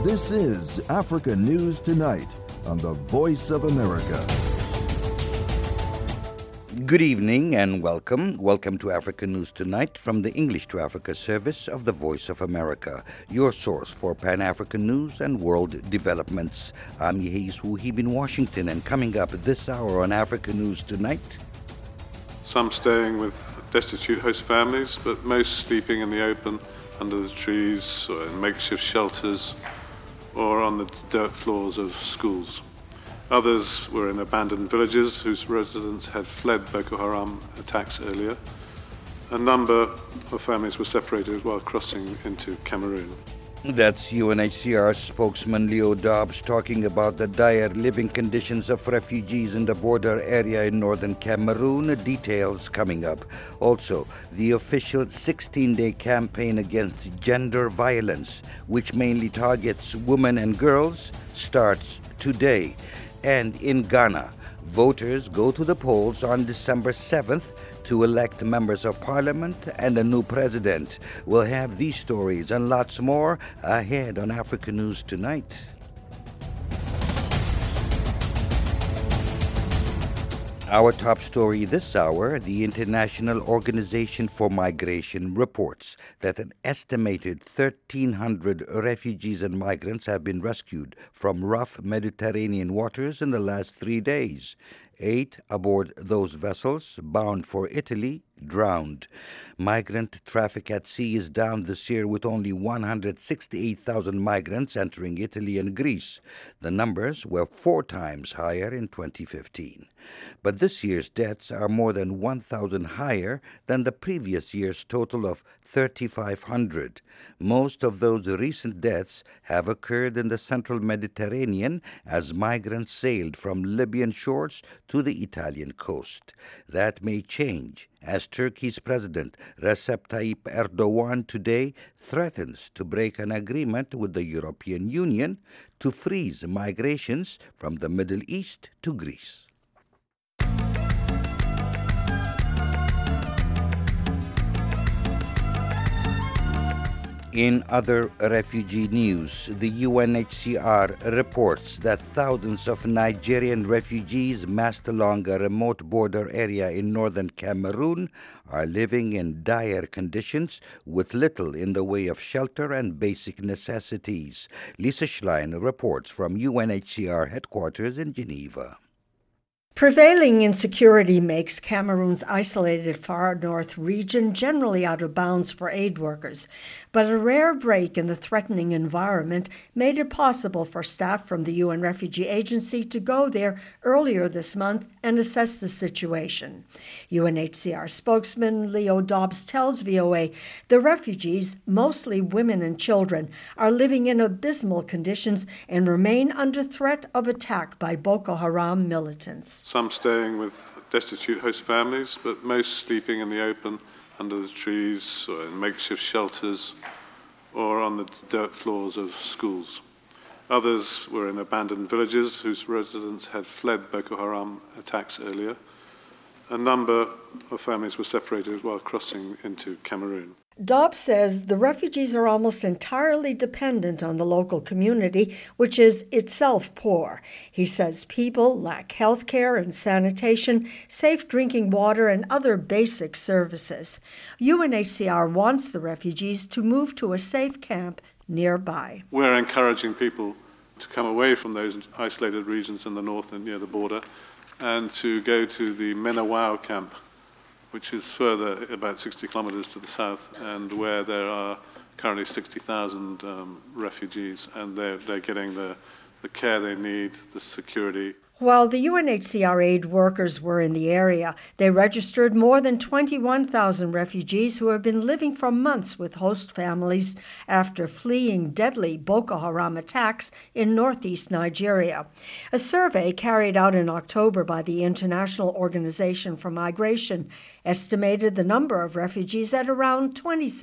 This is Africa News Tonight on the Voice of America. Good evening and welcome. Welcome to Africa News Tonight from the English to Africa service of the Voice of America, your source for Pan-African news and world developments. I'm Yehis Wuhib in Washington, and coming up this hour on Africa News Tonight. Some staying with destitute host families, but most sleeping in the open under the trees or in makeshift shelters or on the dirt floors of schools. Others were in abandoned villages whose residents had fled Boko Haram attacks earlier. A number of families were separated while crossing into Cameroon. That's UNHCR spokesman Leo Dobbs talking about the dire living conditions of refugees in the border area in northern Cameroon. Details coming up. Also, the official 16-day campaign against gender violence, which mainly targets women and girls, starts today. And in Ghana, voters go to the polls on December 7th to elect members of parliament and a new president. We'll have these stories and lots more ahead on Africa News Tonight. Our top story this hour, the International Organization for Migration reports that an estimated 1,300 refugees and migrants have been rescued from rough Mediterranean waters in the last 3 days. 8 aboard those vessels bound for Italy drowned. Migrant traffic at sea is down this year with only 168,000 migrants entering Italy and Greece. The numbers were 4 times higher in 2015. But this year's deaths are more than 1,000 higher than the previous year's total of 3,500. Most of those recent deaths have occurred in the central Mediterranean as migrants sailed from Libyan shores to the Italian coast. That may change as Turkey's President Recep Tayyip Erdogan today threatens to break an agreement with the European Union to freeze migrations from the Middle East to Greece. In other refugee news, the UNHCR reports that thousands of Nigerian refugees massed along a remote border area in northern Cameroon are living in dire conditions with little in the way of shelter and basic necessities. Lisa Schlein reports from UNHCR headquarters in Geneva. Prevailing insecurity makes Cameroon's isolated far north region generally out of bounds for aid workers, but a rare break in the threatening environment made it possible for staff from the UN Refugee Agency to go there earlier this month and assess the situation. UNHCR spokesman Leo Dobbs tells VOA the refugees, mostly women and children, are living in abysmal conditions and remain under threat of attack by Boko Haram militants. Some staying with destitute host families, but most sleeping in the open under the trees or in makeshift shelters or on the dirt floors of schools. Others were in abandoned villages whose residents had fled Boko Haram attacks earlier. A number of families were separated while crossing into Cameroon. Dobbs says the refugees are almost entirely dependent on the local community, which is itself poor. He says people lack health care and sanitation, safe drinking water, and other basic services. UNHCR wants the refugees to move to a safe camp nearby. We're encouraging people to come away from those isolated regions in the north and near the border and to go to the Menawau camp, which is further about 60 kilometers to the south, and where there are currently 60,000 refugees, and they're getting the care they need, the security. While the UNHCR aid workers were in the area, they registered more than 21,000 refugees who have been living for months with host families after fleeing deadly Boko Haram attacks in northeast Nigeria. A survey carried out in October by the International Organization for Migration estimated the number of refugees at around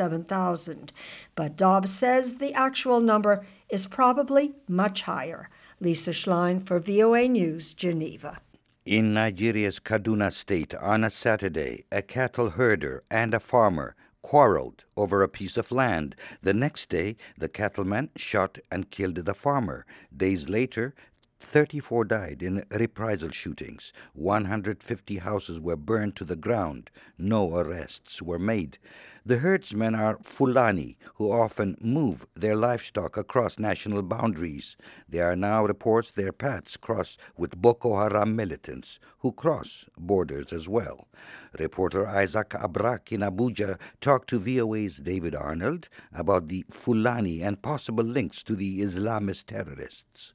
27,000. But Dobbs says the actual number is probably much higher. Lisa Schlein for VOA News, Geneva. In Nigeria's Kaduna State on a Saturday, a cattle herder and a farmer quarreled over a piece of land. The next day, the cattleman shot and killed the farmer. Days later, 34 died in reprisal shootings. 150 houses were burned to the ground. No arrests were made. The herdsmen are Fulani, who often move their livestock across national boundaries. There are now reports their paths cross with Boko Haram militants, who cross borders as well. Reporter Isaac Abrak in Abuja talked to VOA's David Arnold about the Fulani and possible links to the Islamist terrorists.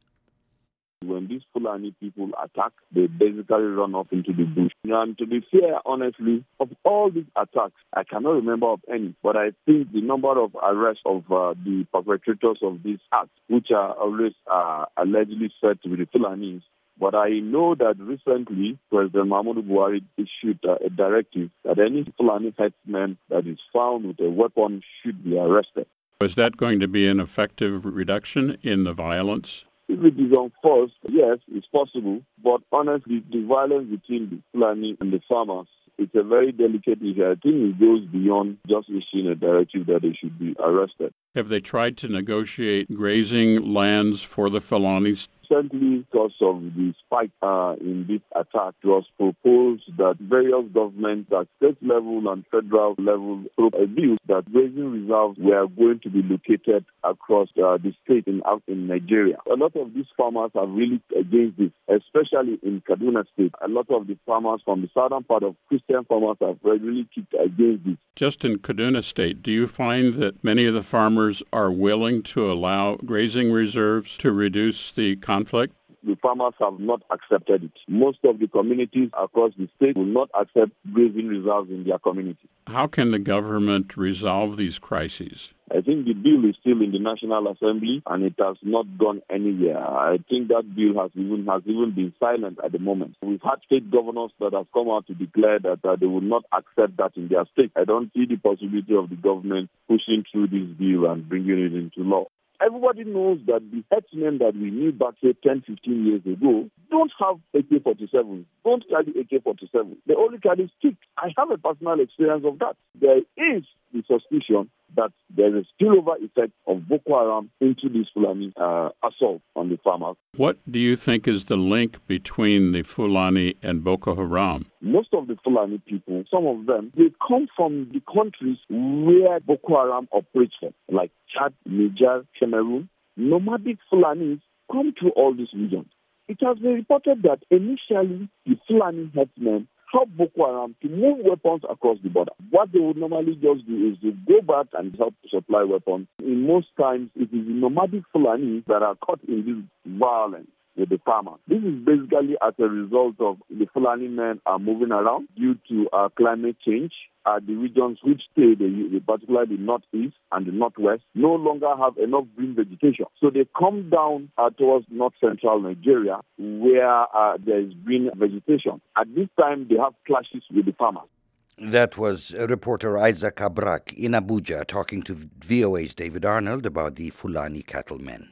When these Fulani people attack, they basically run off into the bush. And to be fair, honestly, of all these attacks, I cannot remember of any, but I think the number of arrests of the perpetrators of these acts, which are always allegedly said to be the Fulanis, but I know that recently President Muhammadu Buhari issued a directive that any Fulani herdsman that is found with a weapon should be arrested. Is that going to be an effective reduction in the violence? If it is enforced, yes, it's possible. But honestly, the violence between the Fulani and the farmers, it's a very delicate issue. I think it goes beyond just issuing a directive that they should be arrested. Have they tried to negotiate grazing lands for the Fulanis? Recently, because of the spike in this attack, it was proposed that various governments at state level and federal level took a view that grazing reserves were going to be located across the state in Nigeria. A lot of these farmers are really against this, especially in Kaduna State. A lot of the farmers from the southern part of Christian farmers have really kicked against this. Just in Kaduna State, do you find that many of the farmers are willing to allow grazing reserves to reduce the conflict? The farmers have not accepted it. Most of the communities across the state will not accept grazing reserves in their community. How can the government resolve these crises? I think the bill is still in the National Assembly and it has not gone anywhere. I think that bill has even been silent at the moment. We've had state governors that have come out to declare that they will not accept that in their state. I don't see the possibility of the government pushing through this bill and bringing it into law. Everybody knows that the herdsmen that we knew back here 10, 15 years ago don't have AK-47, don't carry AK-47. They only carry sticks. I have a personal experience of that. There is the suspicion that there is a spillover effect of Boko Haram into this Fulani assault on the farmers. What do you think is the link between the Fulani and Boko Haram? Most of the Fulani people, some of them, they come from the countries where Boko Haram operates from, like Chad, Niger, Cameroon. Nomadic Fulanis come to all these regions. It has been reported that initially the Fulani herdsmen help Boko Haram to move weapons across the border. What they would normally just do is to go back and help supply weapons. In most times, it is the nomadic Fulani that are caught in this violence with the farmers. This is basically as a result of the Fulani men are moving around due to climate change. The regions which stay, particularly the northeast and the northwest, no longer have enough green vegetation. So they come down towards north-central Nigeria where there is green vegetation. At this time, they have clashes with the farmers. That was reporter Isaac Abrak in Abuja talking to VOA's David Arnold about the Fulani cattlemen.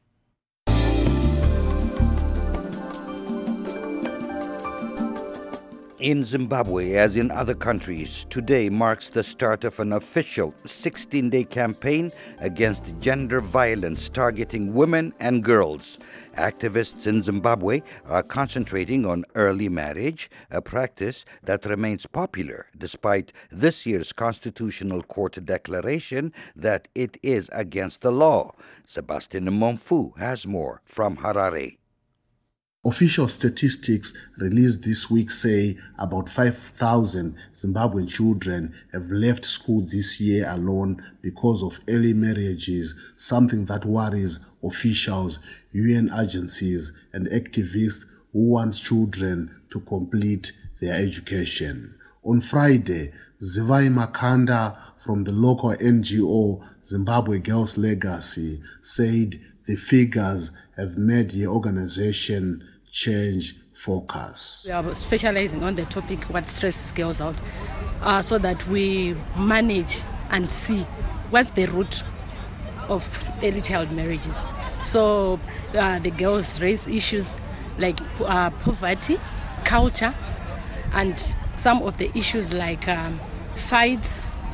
In Zimbabwe, as in other countries, today marks the start of an official 16-day campaign against gender violence targeting women and girls. Activists in Zimbabwe are concentrating on early marriage, a practice that remains popular despite this year's Constitutional Court declaration that it is against the law. Sebastian Momfu has more from Harare. Official statistics released this week say about 5,000 Zimbabwean children have left school this year alone because of early marriages, something that worries officials, UN agencies, and activists who want children to complete their education. On Friday, Zivai Makanda from the local NGO Zimbabwe Girls Legacy said the figures have made the organization change focus. We are specializing on the topic what stresses girls out so that we manage and see what's the root of early child marriages. So the girls raise issues like poverty, culture, and some of the issues like fights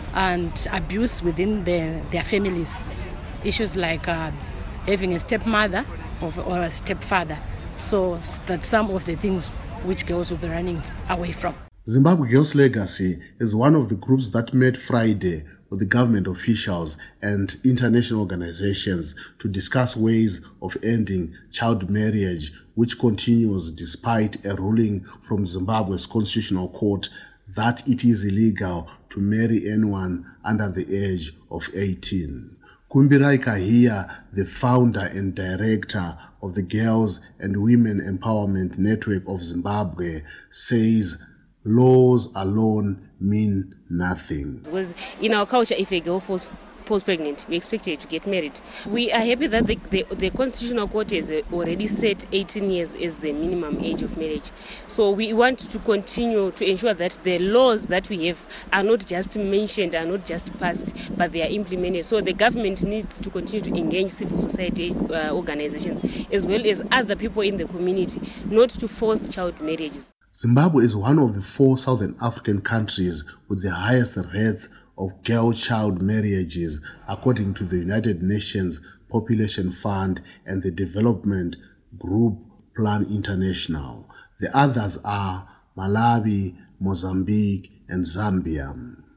and abuse within their families. Issues like having a stepmother or a stepfather. So that's some of the things which girls will be running away from. Zimbabwe Girls Legacy is one of the groups that met Friday with the government officials and international organizations to discuss ways of ending child marriage, which continues despite a ruling from Zimbabwe's Constitutional Court that it is illegal to marry anyone under the age of 18. Kumbirai Kahia, the founder and director of the Girls and Women Empowerment Network of Zimbabwe, says laws alone mean nothing. Because in our culture, if a girl falls pregnant, we expect her to get married. We are happy that the Constitutional Court has already set 18 years as the minimum age of marriage. So we want to continue to ensure that the laws that we have are not just mentioned, are not just passed, but they are implemented. So the government needs to continue to engage civil society organizations as well as other people in the community, not to force child marriages. Zimbabwe is one of the 4 Southern African countries with the highest rates of girl-child marriages, according to the United Nations Population Fund and the development group Plan International. The others are Malawi, Mozambique, and Zambia.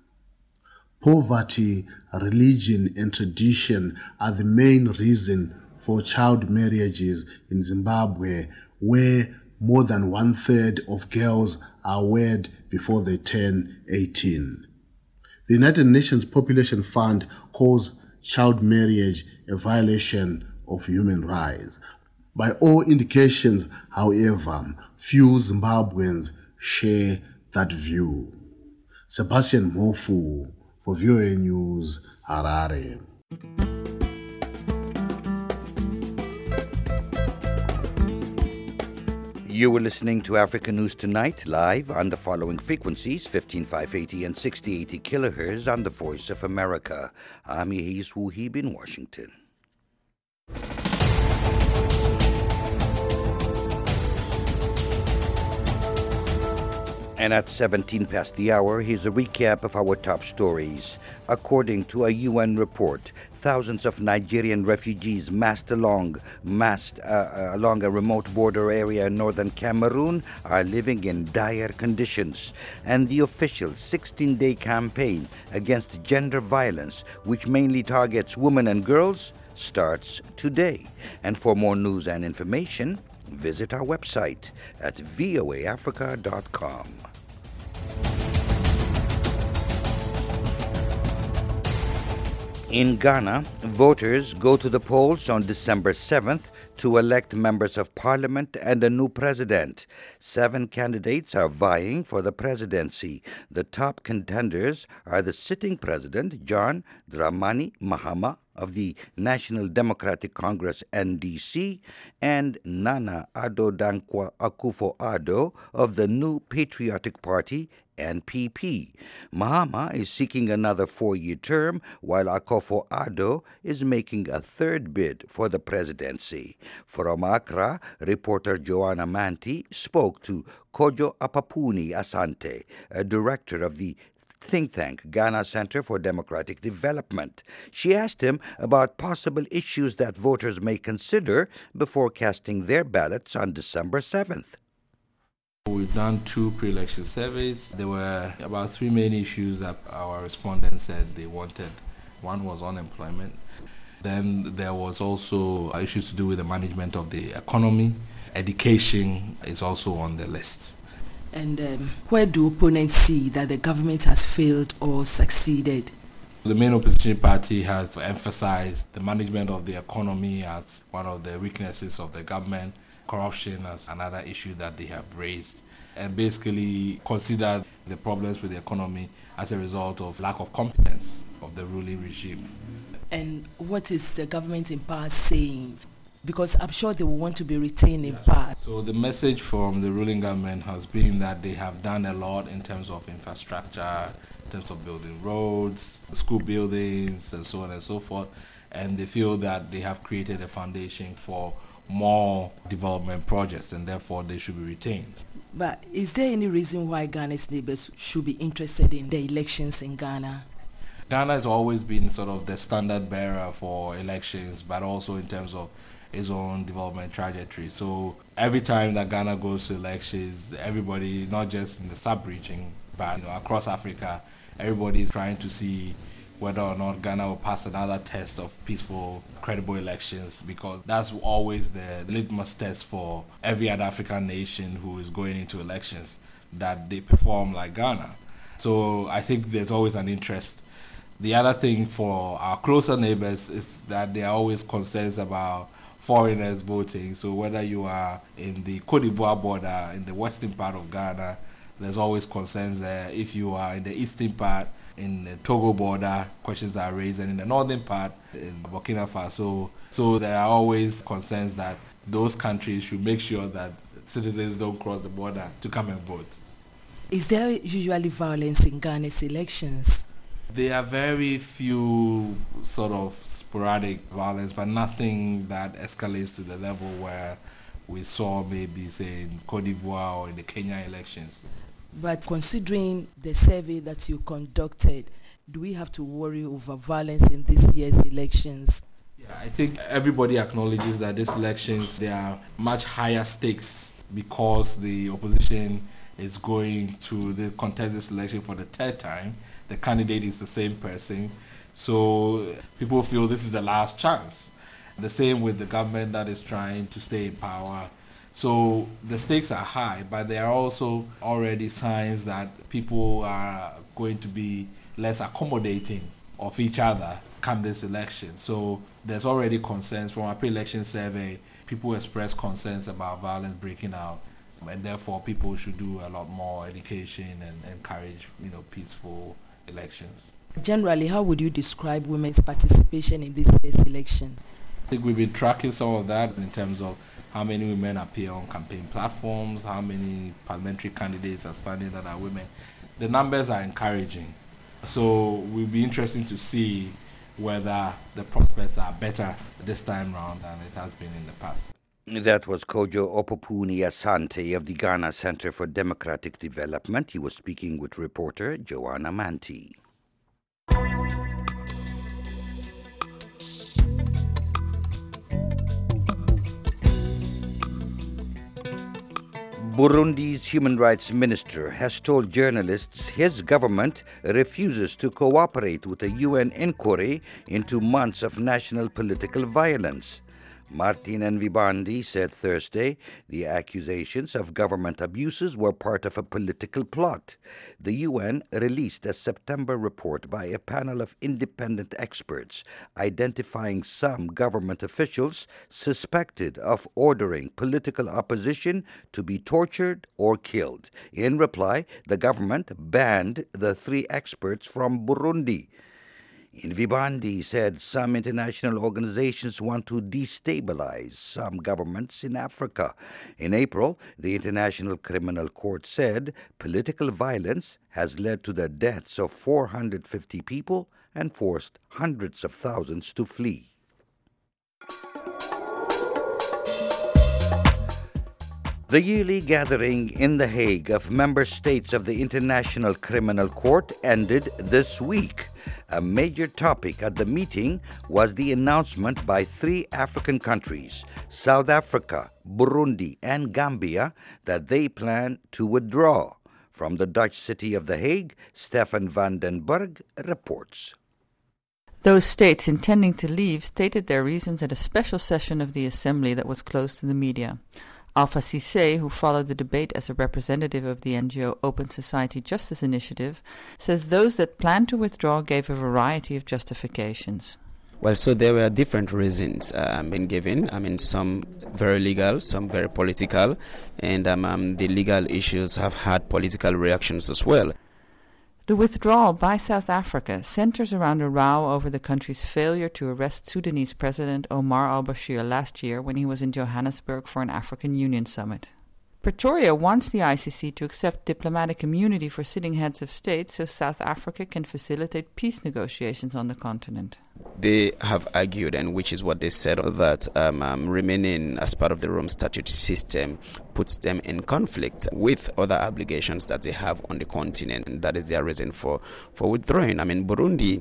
Poverty, religion, and tradition are the main reason for child marriages in Zimbabwe, where more than 1/3 of girls are wed before they turn 18. The United Nations Population Fund calls child marriage a violation of human rights. By all indications, however, few Zimbabweans share that view. Sebastian Mofu for VOA News, Harare. You were listening to Africa News Tonight, live on the following frequencies, 15580 and 6080 kilohertz on the Voice of America. I'm Yehis Wuhib in Washington. And at 17 past the hour, here's a recap of our top stories. According to a UN report, thousands of Nigerian refugees massed along a remote border area in northern Cameroon are living in dire conditions. And the official 16-day campaign against gender violence, which mainly targets women and girls, starts today. And for more news and information, visit our website at voaafrica.com. In Ghana, voters go to the polls on December 7th to elect members of parliament and a new president. 7 candidates are vying for the presidency. The top contenders are the sitting president, John Dramani Mahama of the National Democratic Congress, NDC, and Nana Addo Dankwa Akufo-Addo of the New Patriotic Party, NPP. Mahama is seeking another 4-year term, while Akufo-Addo is making a third bid for the presidency. From Accra, reporter Joanna Manti spoke to Kojo Apapuni Asante, a director of the think tank Ghana Center for Democratic Development. She asked him about possible issues that voters may consider before casting their ballots on December 7th. We've done 2 pre-election surveys. There were about 3 main issues that our respondents said they wanted. One was unemployment. Then there was also issues to do with the management of the economy. Education is also on the list. And where do opponents see that the government has failed or succeeded? The main opposition party has emphasized the management of the economy as one of the weaknesses of the government, corruption as another issue that they have raised, and basically considered the problems with the economy as a result of lack of competence of the ruling regime. And what is the government in power saying? Because I'm sure they will want to be retained in power. So the message from the ruling government has been that they have done a lot in terms of infrastructure, in terms of building roads, school buildings, and so on and so forth. And they feel that they have created a foundation for more development projects, and therefore they should be retained. But is there any reason why Ghana's neighbors should be interested in the elections in Ghana? Ghana has always been sort of the standard bearer for elections, but also in terms of its own development trajectory. So every time that Ghana goes to elections, everybody, not just in the sub-region, but across Africa, everybody is trying to see whether or not Ghana will pass another test of peaceful, credible elections, because that's always the litmus test for every other African nation who is going into elections, that they perform like Ghana. So I think there's always an interest. The other thing for our closer neighbors is that there are always concerns about foreigners voting. So whether you are in the Cote d'Ivoire border, in the western part of Ghana, there's always concerns there. If you are in the eastern part, in the Togo border, questions are raised, and in the northern part, in Burkina Faso. So there are always concerns that those countries should make sure that citizens don't cross the border to come and vote. Is there usually violence in Ghana's elections? There are very few sort of sporadic violence, but nothing that escalates to the level where we saw maybe, say, in Cote d'Ivoire or in the Kenya elections. But considering the survey that you conducted, do we have to worry over violence in this year's elections? Yeah, I think everybody acknowledges that these elections, there are much higher stakes because the opposition is going to contest this election for the third time. The candidate is the same person. So people feel this is the last chance. The same with the government that is trying to stay in power. So the stakes are high, but there are also already signs that people are going to be less accommodating of each other come this election. So there's already concerns from our pre-election survey. People express concerns about violence breaking out, and therefore people should do a lot more education and encourage, peaceful elections. Generally, how would you describe women's participation in this year's election? I think we've been tracking some of that in terms of how many women appear on campaign platforms, how many parliamentary candidates are standing that are women. The numbers are encouraging. So it will be interesting to see whether the prospects are better this time round than it has been in the past. That was Kojo Opopuni Asante of the Ghana Center for Democratic Development. He was speaking with reporter Joanna Manti. Burundi's human rights minister has told journalists his government refuses to cooperate with a UN inquiry into months of national political violence. Martin Nvibandi said Thursday the accusations of government abuses were part of a political plot. The UN released a September report by a panel of independent experts identifying some government officials suspected of ordering political opposition to be tortured or killed. In reply, the government banned the 3 experts from Burundi. Nvibandi said some international organizations want to destabilize some governments in Africa. In April, the International Criminal Court said political violence has led to the deaths of 450 people and forced hundreds of thousands to flee. The yearly gathering in The Hague of member states of the International Criminal Court ended this week. A major topic at the meeting was the announcement by 3 African countries, South Africa, Burundi, and Gambia, that they plan to withdraw. From the Dutch city of The Hague, Stefan van den Berg reports. Those states intending to leave stated their reasons at a special session of the Assembly that was closed to the media. Alpha Cissé, who followed the debate as a representative of the NGO Open Society Justice Initiative, says those that planned to withdraw gave a variety of justifications. Well, so there were different reasons been given. Some very legal, some very political, and the legal issues have had political reactions as well. The withdrawal by South Africa centers around a row over the country's failure to arrest Sudanese President Omar al-Bashir last year when he was in Johannesburg for an African Union summit. Pretoria wants the ICC to accept diplomatic immunity for sitting heads of state so South Africa can facilitate peace negotiations on the continent. They have argued, and which is what they said, that remaining as part of the Rome Statute system puts them in conflict with other obligations that they have on the continent, and that is their reason for withdrawing. Burundi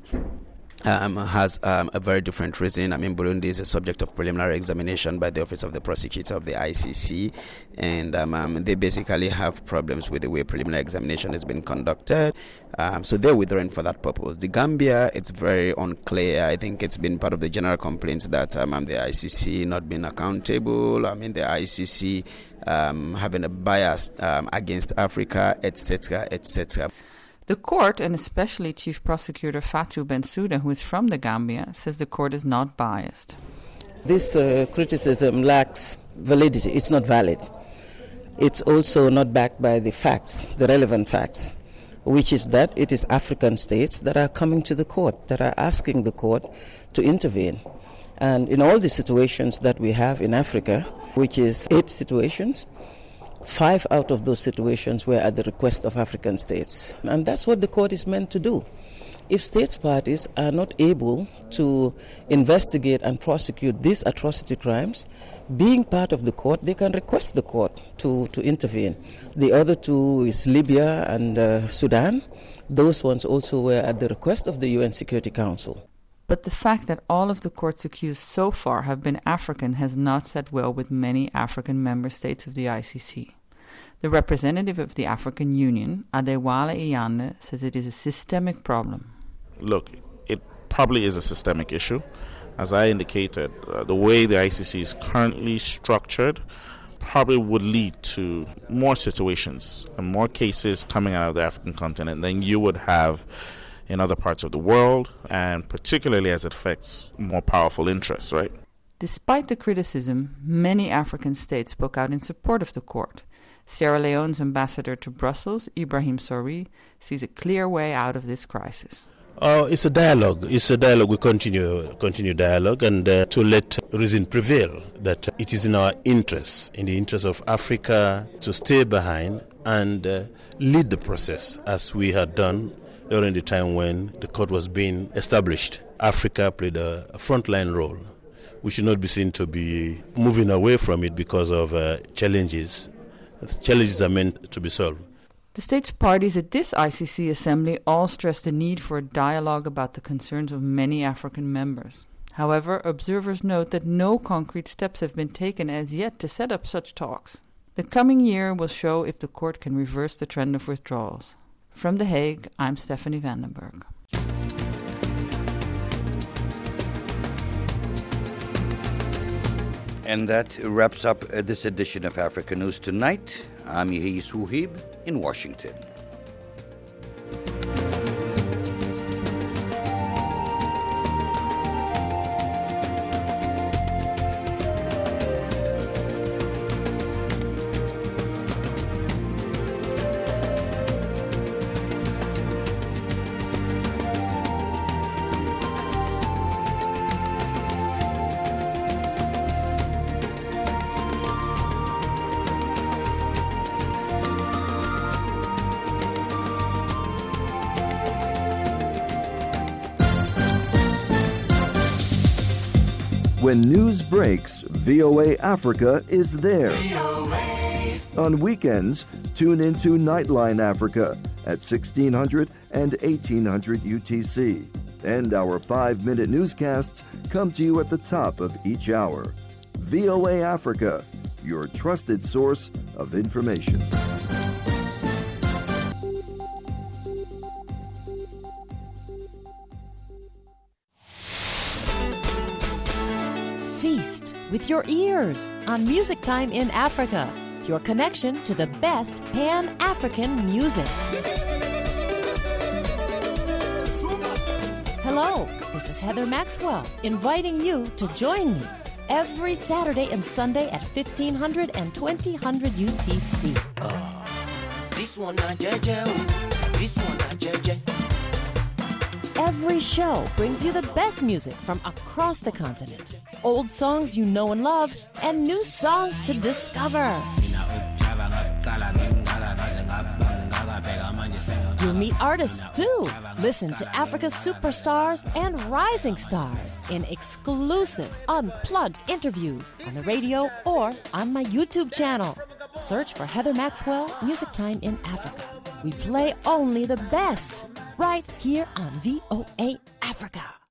has a very different reason. Burundi is a subject of preliminary examination by the Office of the Prosecutor of the ICC, and they basically have problems with the way preliminary examination has been conducted, so they're withdrawing for that purpose. The Gambia, it's very unclear. I think it's been part of the general complaints that the ICC not being accountable, the ICC having a bias against Africa, etc., etc. The court, and especially Chief Prosecutor Fatou Bensouda, who is from the Gambia, says the court is not biased. This criticism lacks validity. It's not valid. It's also not backed by the facts, the relevant facts, which is that it is African states that are coming to the court, that are asking the court to intervene. And in all the situations that we have in Africa, which is 8 situations, 5 out of those situations were at the request of African states. And that's what the court is meant to do. If states parties are not able to investigate and prosecute these atrocity crimes, being part of the court, they can request the court to intervene. The other 2 is Libya and Sudan. Those ones also were at the request of the UN Security Council. But the fact that all of the courts accused so far have been African has not sat well with many African member states of the ICC. The representative of the African Union, Adewale Iyande, says it is a systemic problem. Look, it probably is a systemic issue. As I indicated, the way the ICC is currently structured probably would lead to more situations and more cases coming out of the African continent than you would have in other parts of the world, and particularly as it affects more powerful interests, right? Despite the criticism, many African states spoke out in support of the court. Sierra Leone's ambassador to Brussels, Ibrahim Sori, sees a clear way out of this crisis. It's a dialogue. We continue dialogue, and to let reason prevail that it is in our interest, in the interest of Africa, to stay behind and lead the process as we had done during the time when the court was being established. Africa played a frontline role. We should not be seen to be moving away from it because of challenges. Challenges are meant to be solved. The states parties at this ICC assembly all stress the need for a dialogue about the concerns of many African members. However, observers note that no concrete steps have been taken as yet to set up such talks. The coming year will show if the court can reverse the trend of withdrawals. From The Hague, I'm Stephanie Vandenberg. And that wraps up this edition of Africa News Tonight. I'm Yehia Souhib in Washington. When news breaks, VOA Africa is there. On weekends, tune into Nightline Africa at 1600 and 1800 UTC. And our 5-minute newscasts come to you at the top of each hour. VOA Africa, your trusted source of information. Feast with your ears on Music Time in Africa, your connection to the best Pan-African music. Hello, this is Heather Maxwell, inviting you to join me every Saturday and Sunday at 1500 and 2000 UTC. This one not JJ, this one not JJ. Every show brings you the best music from across the continent. Old songs you know and love, and new songs to discover. You'll meet artists too. Listen to Africa's superstars and rising stars in exclusive, unplugged interviews on the radio or on my YouTube channel. Search for Heather Maxwell Music Time in Africa. We play only the best right here on VOA Africa.